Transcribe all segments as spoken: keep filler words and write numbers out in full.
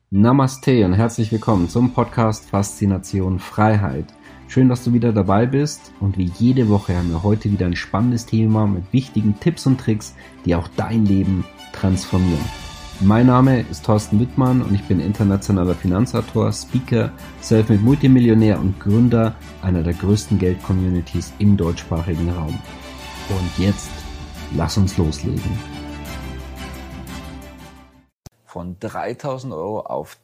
Namaste und herzlich willkommen zum Podcast Faszination Freiheit. Schön, dass du wieder dabei bist und wie jede Woche haben wir heute wieder ein spannendes Thema mit wichtigen Tipps und Tricks, die auch dein Leben transformieren. Mein Name ist Thorsten Wittmann und ich bin internationaler Finanzautor, Speaker, Selfmade Multimillionär und Gründer einer der größten Geld-Communities im deutschsprachigen Raum. Und jetzt, lass uns loslegen. Von dreitausend Euro auf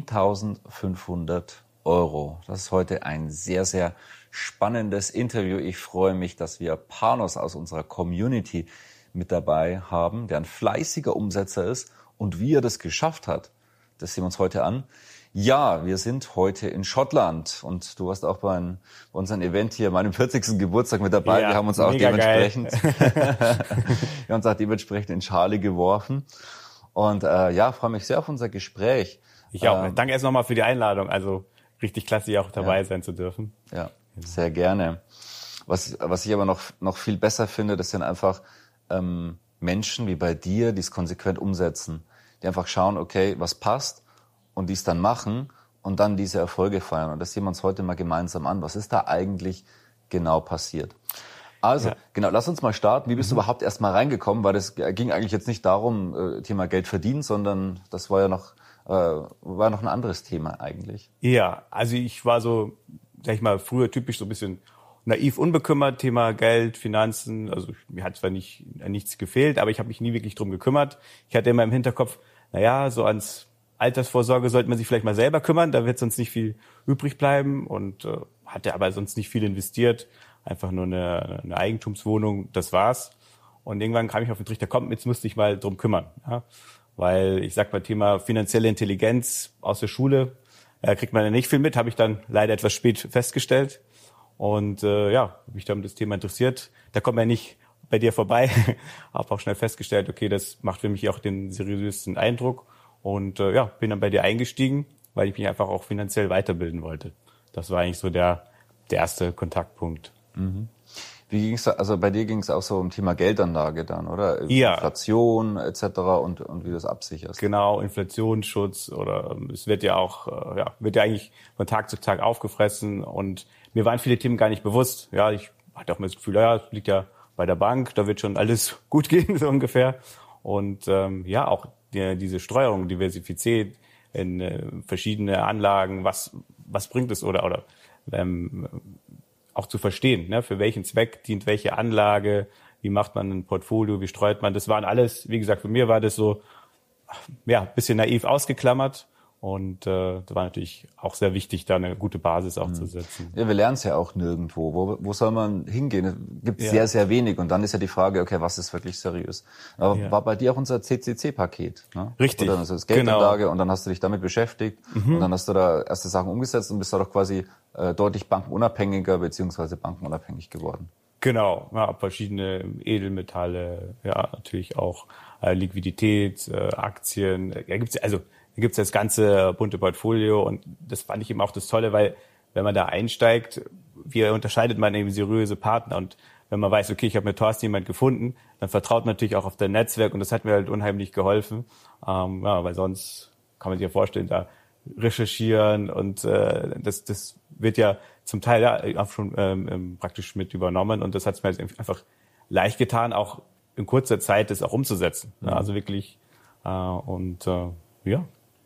zehntausendfünfhundert Euro. Das ist heute ein sehr, sehr spannendes Interview. Ich freue mich, dass wir Panos aus unserer Community mit dabei haben, der ein fleißiger Umsetzer ist. Und wie er das geschafft hat, das sehen wir uns heute an. Ja, wir sind heute in Schottland und du warst auch bei, ein, bei unserem Event hier, meinem vierzigsten Geburtstag mit dabei. Ja, wir haben uns auch dementsprechend, wir haben uns auch dementsprechend in Schale geworfen. Und äh, ja, freue mich sehr auf unser Gespräch. Ich auch. Ähm, Danke erst nochmal für die Einladung. Also richtig klasse, hier auch dabei ja. sein zu dürfen. Ja, sehr gerne. Was, was ich aber noch, noch viel besser finde, das sind einfach ähm, Menschen wie bei dir, die es konsequent umsetzen, die einfach schauen, okay, was passt und die es dann machen und dann diese Erfolge feiern. Und das sehen wir uns heute mal gemeinsam an. Was ist da eigentlich genau passiert? Also, ja. genau, lass uns mal starten. Wie bist mhm. du überhaupt erst mal reingekommen? Weil das ging eigentlich jetzt nicht darum, Thema Geld verdienen, sondern das war ja noch, äh, war noch ein anderes Thema eigentlich. Ja, also ich war so, sag ich mal, früher typisch so ein bisschen naiv unbekümmert, Thema Geld, Finanzen. Also mir hat zwar nicht nichts gefehlt, aber ich habe mich nie wirklich drum gekümmert. Ich hatte immer im Hinterkopf, naja, so ans Altersvorsorge sollte man sich vielleicht mal selber kümmern, da wird sonst nicht viel übrig bleiben und äh, hatte aber sonst nicht viel investiert. Einfach nur eine, eine Eigentumswohnung, das war's. Und irgendwann kam ich auf den Trichter, komm, jetzt musste ich mal drum kümmern. Ja? Weil ich sag mal, Thema finanzielle Intelligenz aus der Schule, äh, kriegt man ja nicht viel mit, habe ich dann leider etwas spät festgestellt. Und äh, ja, habe mich dann um das Thema interessiert. Da kommt man nicht bei dir vorbei. Habe auch schnell festgestellt, okay, das macht für mich auch den seriösesten Eindruck. Und äh, ja, bin dann bei dir eingestiegen, weil ich mich einfach auch finanziell weiterbilden wollte. Das war eigentlich so der, der erste Kontaktpunkt. Mhm. Wie ging's da, also bei dir ging es auch so um Thema Geldanlage dann, oder? Ja. Inflation et cetera und und wie du das absicherst. Genau, Inflationsschutz oder es wird ja auch, ja, wird ja eigentlich von Tag zu Tag aufgefressen und mir waren viele Themen gar nicht bewusst. Ja, ich hatte auch mal das Gefühl, ja, es liegt ja bei der Bank, da wird schon alles gut gehen, so ungefähr. Und ähm, ja, auch die, diese Streuung, Diversifizität in äh, verschiedene Anlagen, was was bringt es oder oder ähm, auch zu verstehen, ne, für welchen Zweck dient welche Anlage, wie macht man ein Portfolio, wie streut man. Das waren alles, wie gesagt, für mir war das so, ja, ein bisschen naiv ausgeklammert. Und äh, das war natürlich auch sehr wichtig, da eine gute Basis auch mhm. zu setzen. Ja, wir lernen es ja auch nirgendwo. Wo, wo soll man hingehen? Es gibt ja. sehr, sehr wenig. Und dann ist ja die Frage, okay, was ist wirklich seriös? Aber ja. war bei dir auch unser C C C-Paket? Ne? Richtig, oder also das Geldanlage genau. Und dann hast du dich damit beschäftigt. Mhm. Und dann hast du da erste Sachen umgesetzt und bist da doch quasi äh, deutlich bankenunabhängiger beziehungsweise bankenunabhängig geworden. Genau, ja, verschiedene Edelmetalle, ja, natürlich auch äh, Liquidität, äh, Aktien. Da gibt's also Da gibt's das ganze bunte Portfolio und das fand ich eben auch das Tolle, weil wenn man da einsteigt, wie unterscheidet man eben seriöse Partner und wenn man weiß, okay, ich habe mit Thorsten jemand gefunden, dann vertraut man natürlich auch auf dein Netzwerk und das hat mir halt unheimlich geholfen, ähm, ja, weil sonst kann man sich ja vorstellen, da recherchieren und äh, das das wird ja zum Teil ja auch schon ähm, praktisch mit übernommen und das hat es mir einfach leicht getan, auch in kurzer Zeit das auch umzusetzen, mhm. ja, also wirklich äh, und äh, ja.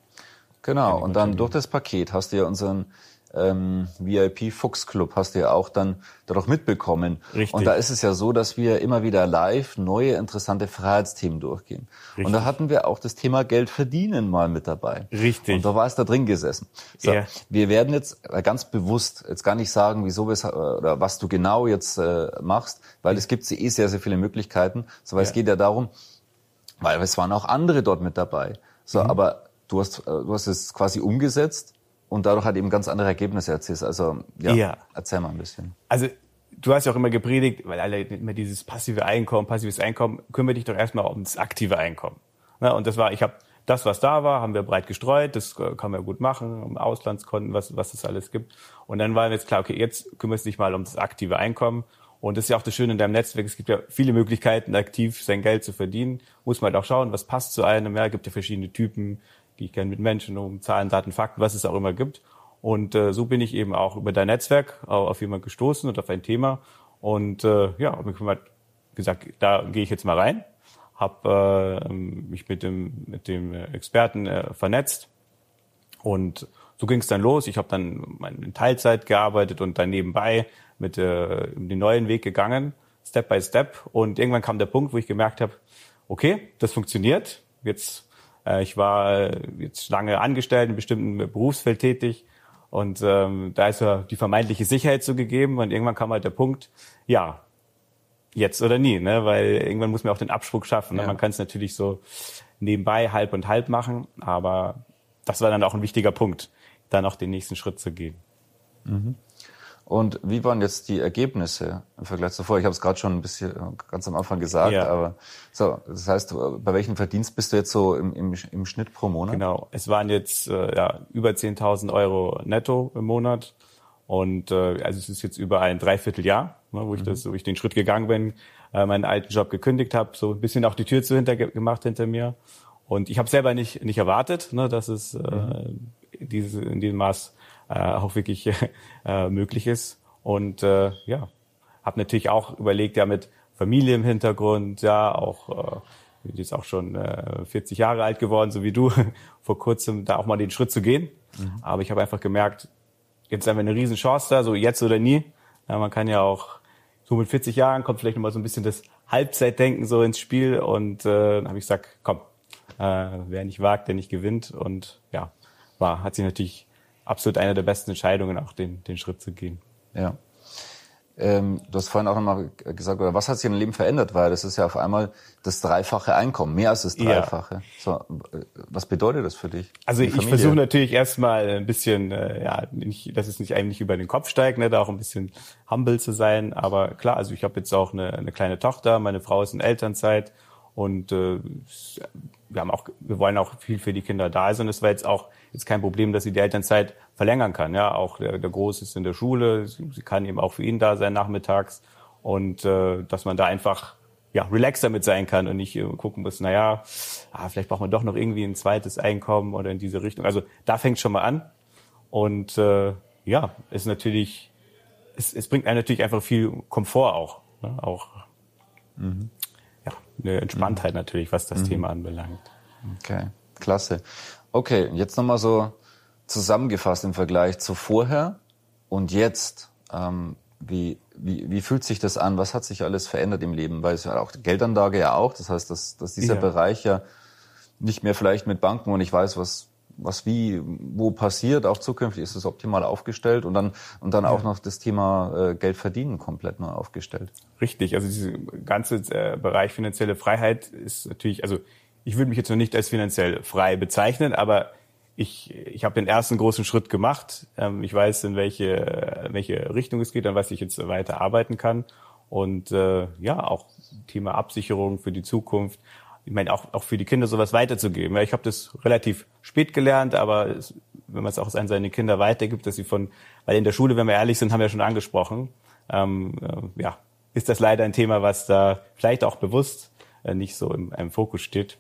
Genau, und dann durch das Paket hast du ja unseren ähm, V I P Fuchs Club hast du ja auch dann dadurch mitbekommen. Richtig. Und da ist es ja so, dass wir immer wieder live neue interessante Freiheitsthemen durchgehen. Richtig. Und da hatten wir auch das Thema Geld verdienen mal mit dabei. Richtig. Und da war es da drin gesessen. So, ja. Wir werden jetzt ganz bewusst jetzt gar nicht sagen, wieso wir oder was du genau jetzt äh, machst, weil es gibt eh sehr, sehr viele Möglichkeiten. So, weil ja. es geht ja darum, weil es waren auch andere dort mit dabei. So, mhm. aber Du hast, du hast es quasi umgesetzt und dadurch hat eben ganz andere Ergebnisse erzielt. Also ja, ja, erzähl mal ein bisschen. Also du hast ja auch immer gepredigt, weil alle immer dieses passive Einkommen, passives Einkommen, kümmere dich doch erstmal um das aktive Einkommen. Na, und das war, ich habe das, was da war, haben wir breit gestreut, das kann man gut machen, um Auslandskonten, was, was es alles gibt. Und dann war jetzt klar, okay, jetzt kümmerst du dich mal um das aktive Einkommen. Und das ist ja auch das Schöne in deinem Netzwerk. Es gibt ja viele Möglichkeiten, aktiv sein Geld zu verdienen. Muss man halt auch schauen, was passt zu einem. Ja, es gibt ja verschiedene Typen. gehe ich gerne mit Menschen um, Zahlen, Daten, Fakten, was es auch immer gibt. Und äh, so bin ich eben auch über dein Netzwerk auf jemanden gestoßen und auf ein Thema. Und äh, ja, habe mir gesagt, da gehe ich jetzt mal rein, habe äh, mich mit dem mit dem Experten äh, vernetzt und so ging es dann los. Ich habe dann in Teilzeit gearbeitet und dann nebenbei mit äh, den neuen Weg gegangen, Step by Step. Und irgendwann kam der Punkt, wo ich gemerkt habe, okay, das funktioniert. Jetzt äh, ich war jetzt lange angestellt, in einem bestimmten Berufsfeld tätig. Und ähm, da ist ja die vermeintliche Sicherheit so gegeben und irgendwann kam halt der Punkt, ja, jetzt oder nie, ne? Weil irgendwann muss man auch den Absprung schaffen. Ne? Ja. Man kann es natürlich so nebenbei halb und halb machen, aber das war dann auch ein wichtiger Punkt, dann auch den nächsten Schritt zu gehen. Mhm. Und wie waren jetzt die Ergebnisse im Vergleich zuvor? Ich habe es gerade schon ein bisschen ganz am Anfang gesagt, ja. aber so, das heißt, bei welchem Verdienst bist du jetzt so im, im, im Schnitt pro Monat? Genau, es waren jetzt äh, ja, über zehntausend Euro netto im Monat und äh, also es ist jetzt über ein Dreivierteljahr, ne, wo ich mhm. das, wo ich den Schritt gegangen bin, äh, meinen alten Job gekündigt habe, so ein bisschen auch die Tür zu hinter gemacht hinter mir und ich habe selber nicht nicht erwartet, ne, dass es äh, mhm. diese in diesem Maß Äh, auch wirklich äh, möglich ist. Und äh, ja, habe natürlich auch überlegt, ja mit Familie im Hintergrund, ja auch, äh, bin jetzt auch schon äh, vierzig Jahre alt geworden, so wie du, vor kurzem da auch mal den Schritt zu gehen. Mhm. Aber ich habe einfach gemerkt, jetzt haben wir eine riesen Chance da, so jetzt oder nie. Ja, man kann ja auch, so mit vierzig Jahren kommt vielleicht nochmal so ein bisschen das Halbzeitdenken so ins Spiel. Und äh, dann habe ich gesagt, komm, äh, wer nicht wagt, der nicht gewinnt. Und ja, war, hat sich natürlich absolut eine der besten Entscheidungen, auch den, den Schritt zu gehen. Ja. Ähm, du hast vorhin auch nochmal gesagt, oder was hat sich in deinem Leben verändert? Weil das ist ja auf einmal das dreifache Einkommen, mehr als das Dreifache. Ja. So, was bedeutet das für dich? Also ich versuche natürlich erstmal ein bisschen, äh, ja, nicht, dass es nicht einem nicht über den Kopf steigt, ne, da auch ein bisschen humble zu sein. Aber klar, also ich habe jetzt auch eine, eine kleine Tochter, meine Frau ist in Elternzeit und äh, wir haben auch, wir wollen auch viel für die Kinder da sein. Es war jetzt auch jetzt kein Problem, dass sie die Elternzeit verlängern kann. Ja, auch der, der Große ist in der Schule, sie, sie kann eben auch für ihn da sein nachmittags und äh, dass man da einfach ja relaxer mit sein kann und nicht äh, gucken muss, naja, ah, vielleicht braucht man doch noch irgendwie ein zweites Einkommen oder in diese Richtung. Also da fängt es schon mal an und äh, ja, ist natürlich, es, es bringt einem natürlich einfach viel Komfort auch, ne? Auch mhm. ja, eine Entspanntheit mhm. natürlich, was das mhm. Thema anbelangt. Okay, klasse. Okay, jetzt nochmal so zusammengefasst im Vergleich zu vorher und jetzt. Ähm, wie, wie, wie fühlt sich das an? Was hat sich alles verändert im Leben? Weil es ja auch Geldanlage ja auch. Das heißt, dass, dass dieser ja. Bereich ja nicht mehr vielleicht mit Banken und ich weiß, was, was wie, wo passiert. Auch zukünftig ist es optimal aufgestellt und dann, und dann ja. auch noch das Thema äh, Geld verdienen komplett neu aufgestellt. Richtig. Also dieser ganze äh, Bereich finanzielle Freiheit ist natürlich, also ich würde mich jetzt noch nicht als finanziell frei bezeichnen, aber ich, ich habe den ersten großen Schritt gemacht. Ich weiß, in welche, in welche Richtung es geht, an was ich jetzt weiter arbeiten kann. Und äh, ja, auch Thema Absicherung für die Zukunft. Ich meine, auch, auch für die Kinder sowas weiterzugeben. Ich habe das relativ spät gelernt, aber es, wenn man es auch an seine Kinder weitergibt, dass sie von, weil in der Schule, wenn wir ehrlich sind, haben wir ja schon angesprochen, ähm, äh, ja, ist das leider ein Thema, was da vielleicht auch bewusst äh, nicht so im, im Fokus steht.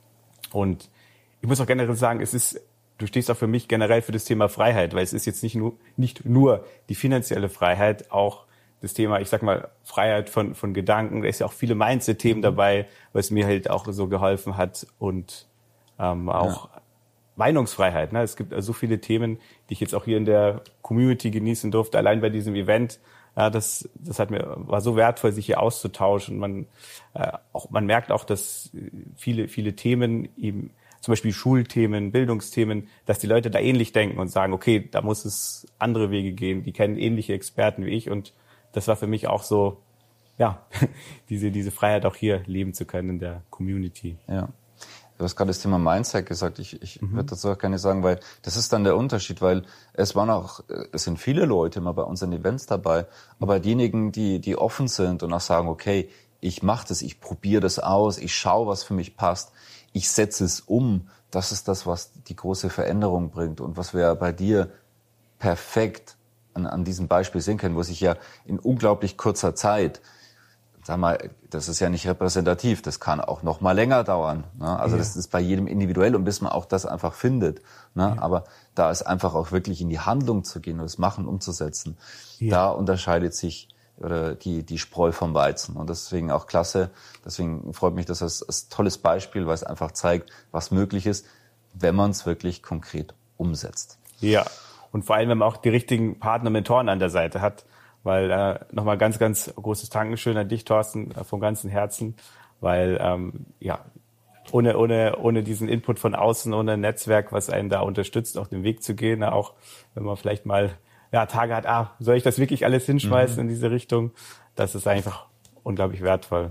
Und ich muss auch generell sagen, es ist, du stehst auch für mich generell für das Thema Freiheit, weil es ist jetzt nicht nur, nicht nur die finanzielle Freiheit, auch das Thema, ich sag mal, Freiheit von, von Gedanken. Da ist ja auch viele Mindset-Themen dabei, was mir halt auch so geholfen hat und ähm, auch ja. Meinungsfreiheit. Ne? Es gibt so viele Themen, die ich jetzt auch hier in der Community genießen durfte, allein bei diesem Event. Ja, das, das hat mir, war so wertvoll, sich hier auszutauschen. Man, äh, auch, man merkt auch, dass viele, viele Themen eben, zum Beispiel Schulthemen, Bildungsthemen, dass die Leute da ähnlich denken und sagen, okay, da muss es andere Wege gehen. Die kennen ähnliche Experten wie ich und das war für mich auch so, ja, diese, diese Freiheit auch hier leben zu können in der Community. Ja. Du hast gerade das Thema Mindset gesagt. Ich, ich mhm. würde dazu auch gerne sagen, weil das ist dann der Unterschied, weil es waren auch, es sind viele Leute immer bei unseren Events dabei, aber diejenigen, die, die offen sind und auch sagen, okay, ich mache das, ich probiere das aus, ich schaue, was für mich passt, ich setze es um, das ist das, was die große Veränderung bringt und was wir bei dir perfekt an, an diesem Beispiel sehen können, wo sich ja in unglaublich kurzer Zeit sag mal, das ist ja nicht repräsentativ, das kann auch noch mal länger dauern. Ne? Also ja. das ist bei jedem individuell und bis man auch das einfach findet. Ne? Ja. Aber da ist einfach auch wirklich in die Handlung zu gehen und das Machen umzusetzen, ja. da unterscheidet sich oder die die Spreu vom Weizen. Und deswegen auch klasse, deswegen freut mich das als, als tolles Beispiel, weil es einfach zeigt, was möglich ist, wenn man es wirklich konkret umsetzt. Ja, und vor allem, wenn man auch die richtigen Partner, Mentoren an der Seite hat. Weil äh, nochmal ganz, ganz großes Dankeschön an dich, Thorsten, äh, vom ganzen Herzen, weil ähm, ja ohne ohne ohne diesen Input von außen, ohne ein Netzwerk, was einen da unterstützt, auf den Weg zu gehen, auch wenn man vielleicht mal ja Tage hat, ah, soll ich das wirklich alles hinschmeißen mhm. in diese Richtung? Das ist einfach unglaublich wertvoll.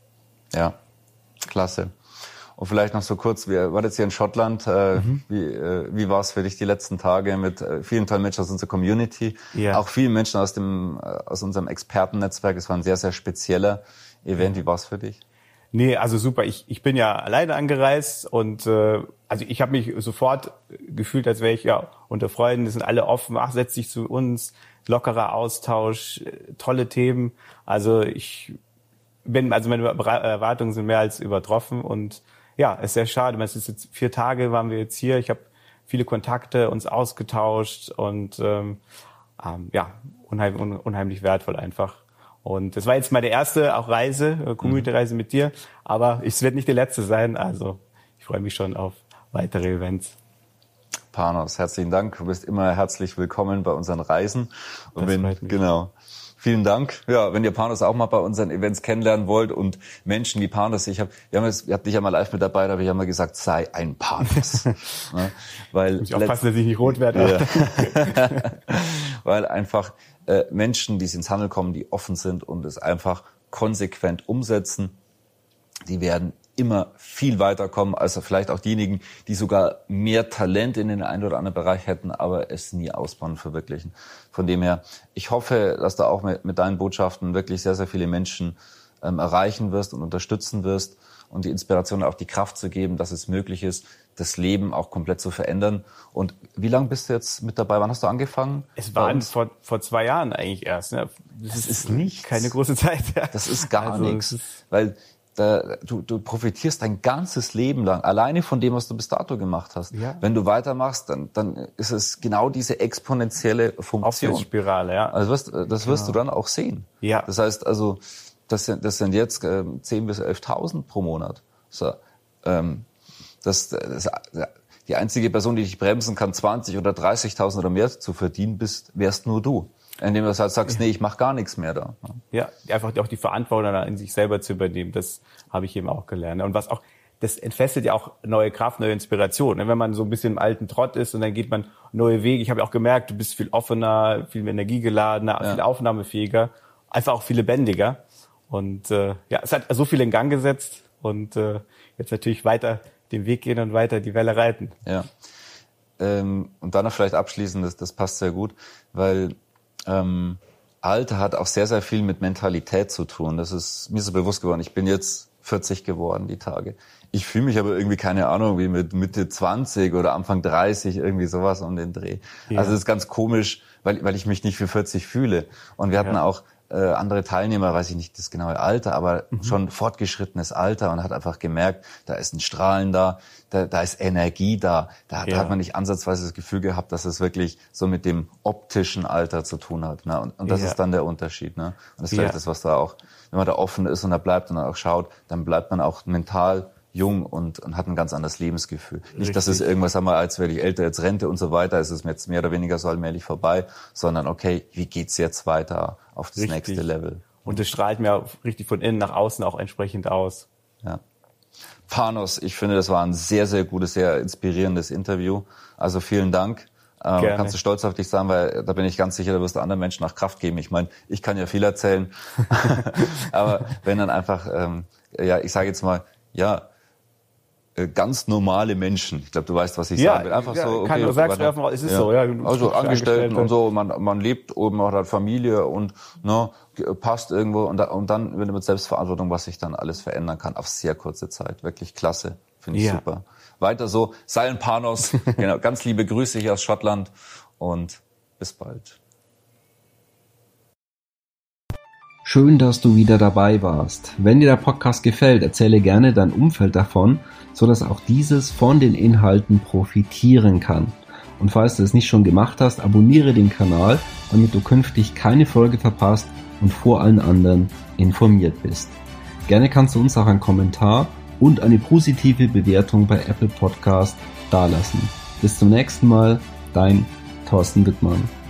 Ja, klasse. Und vielleicht noch so kurz, wir waren jetzt hier in Schottland. Äh, mhm. Wie, äh, wie war es für dich die letzten Tage mit äh, vielen tollen Menschen aus unserer Community? Ja. Auch vielen Menschen aus dem äh, aus unserem Expertennetzwerk. Es war ein sehr, sehr spezieller Event. Wie war es für dich? Nee, also super. Ich ich bin ja alleine angereist und äh, also ich habe mich sofort gefühlt, als wäre ich ja unter Freunden. Die sind alle offen. Ach, setz dich zu uns. Lockerer Austausch, tolle Themen. Also ich bin, also meine Erwartungen sind mehr als übertroffen und ja, ist sehr schade. Es ist jetzt vier Tage waren wir jetzt hier. Ich habe viele Kontakte, uns ausgetauscht und ähm, ähm, ja, unheim, un, unheimlich wertvoll einfach. Und das war jetzt meine erste auch Reise, äh, Community-Reise mit dir, aber es wird nicht die letzte sein. Also ich freue mich schon auf weitere Events. Panos, herzlichen Dank. Du bist immer herzlich willkommen bei unseren Reisen. Und wenn, genau. Vielen Dank. Ja, wenn ihr Panos auch mal bei unseren Events kennenlernen wollt und Menschen wie Panos, ich habe, wir haben jetzt, ihr habt dich ja mal live mit dabei, da habe ich ja mal gesagt, sei ein Panos. ne? Weil muss ich aufpassen, dass ich nicht rot werde. Ja. Weil einfach äh, Menschen, die ins Handeln kommen, die offen sind und es einfach konsequent umsetzen, die werden immer viel weiterkommen als vielleicht auch diejenigen, die sogar mehr Talent in den einen oder anderen Bereich hätten, aber es nie ausbauen und verwirklichen. Von dem her, ich hoffe, dass du auch mit, mit deinen Botschaften wirklich sehr, sehr viele Menschen ähm, erreichen wirst und unterstützen wirst und die Inspiration, auch die Kraft zu geben, dass es möglich ist, das Leben auch komplett zu verändern. Und wie lange bist du jetzt mit dabei? Wann hast du angefangen? Es waren vor, vor zwei Jahren eigentlich erst. Ne? Das, das ist nichts. Keine große Zeit. Ja. Das ist gar also, nichts, weil Da, du, du profitierst dein ganzes Leben lang alleine von dem, was du bis dato gemacht hast. Ja. Wenn du weitermachst, dann, dann ist es genau diese exponentielle Funktion. Aufwärtsspirale, ja. Also wirst, das wirst genau. du dann auch sehen. Ja. Das heißt also, das sind, das sind jetzt äh, zehntausend bis elftausend pro Monat. So, ähm, das, das, die einzige Person, die dich bremsen kann, zwanzig oder dreißigtausend oder mehr zu verdienen, bist, wärst nur du. Indem du halt sagst, nee, ich mache gar nichts mehr da. Ja, einfach auch die Verantwortung in sich selber zu übernehmen, das habe ich eben auch gelernt. Und was auch, das entfesselt ja auch neue Kraft, neue Inspiration. Wenn man so ein bisschen im alten Trott ist und dann geht man neue Wege. Ich habe ja auch gemerkt, du bist viel offener, viel mehr energiegeladener, ja. viel aufnahmefähiger, einfach auch viel lebendiger. Und äh, ja, es hat so viel in Gang gesetzt und äh, jetzt natürlich weiter den Weg gehen und weiter die Welle reiten. Ja. Ähm, und dann noch vielleicht abschließend, das, das passt sehr gut, weil Ähm, Alter hat auch sehr, sehr viel mit Mentalität zu tun. Das ist mir so bewusst geworden. Ich bin jetzt vierzig geworden, die Tage. Ich fühle mich aber irgendwie, keine Ahnung, wie mit Mitte zwanzig oder Anfang dreißig, irgendwie sowas um den Dreh. Ja. Also das ist ganz komisch, weil, weil ich mich nicht für vierzig fühle. Und wir hatten ja. auch äh, andere Teilnehmer, weiß ich nicht das genaue Alter, aber mhm. schon fortgeschrittenes Alter und hat einfach gemerkt, da ist ein Strahlen da, da, da ist Energie da. Da, ja. da hat man nicht ansatzweise das Gefühl gehabt, dass es wirklich so mit dem optischen Alter zu tun hat. Ne? Und, und das ja. ist dann der Unterschied. Ne? Und das ist vielleicht ja. das, was da auch, wenn man da offen ist und da bleibt und dann auch schaut, dann bleibt man auch mental jung und, und hat ein ganz anderes Lebensgefühl. Richtig. Nicht, dass es irgendwas, sagen wir, als werde ich älter, jetzt Rente und so weiter, ist es jetzt mehr oder weniger so allmählich vorbei, sondern okay, wie geht's jetzt weiter auf das richtig. nächste Level? Und es strahlt mir richtig von innen nach außen auch entsprechend aus. Ja. Panos, ich finde, das war ein sehr, sehr gutes, sehr inspirierendes Interview. Also vielen Dank. Ähm, kannst du stolz auf dich sein, weil da bin ich ganz sicher, da wirst du anderen Menschen auch Kraft geben. Ich meine, ich kann ja viel erzählen, aber wenn dann einfach, ähm, ja, ich sage jetzt mal, ja, ganz normale Menschen. Ich glaube, du weißt, was ich ja, sagen will. Einfach ja, so, okay. Kann du sagst, weiter. Es ist ja. so, ja. Also Angestellten und so, man, man lebt oben, man hat Familie und, ne, passt irgendwo und, da, und dann wird mit Selbstverantwortung, was sich dann alles verändern kann, auf sehr kurze Zeit. Wirklich klasse. Finde ich ja. super. Weiter so. Sei ein Panos. Genau. Ganz liebe Grüße hier aus Schottland und bis bald. Schön, dass du wieder dabei warst. Wenn dir der Podcast gefällt, erzähle gerne dein Umfeld davon, sodass auch dieses von den Inhalten profitieren kann. Und falls du es nicht schon gemacht hast, abonniere den Kanal, damit du künftig keine Folge verpasst und vor allen anderen informiert bist. Gerne kannst du uns auch einen Kommentar und eine positive Bewertung bei Apple Podcast dalassen. Bis zum nächsten Mal, dein Thorsten Wittmann.